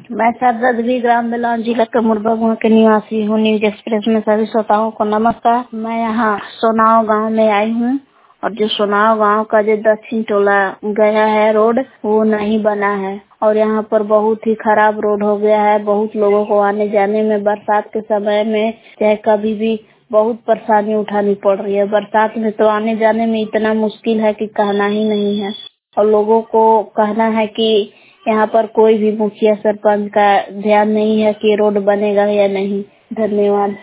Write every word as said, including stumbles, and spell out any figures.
मैं सरददवी ग्राम बिलान जिला कमुरबा गाँव के निवासी हूँ। न्यूज एक्सप्रेस में सभी श्रोताओं को नमस्कार। मैं यहाँ सोनाव गांव में आई हूँ और जो सोनाव गांव का जो दक्षिण टोला गया है रोड वो नहीं बना है और यहाँ पर बहुत ही खराब रोड हो गया है। बहुत लोगों को आने जाने में बरसात के समय में चाहे कभी भी बहुत परेशानी उठानी पड़ रही है। बरसात में तो आने जाने में इतना मुश्किल है कि कहना ही नहीं है। और लोगों को कहना है कि यहाँ पर कोई भी मुखिया सरपंच का ध्यान नहीं है कि रोड बनेगा या नहीं। धन्यवाद।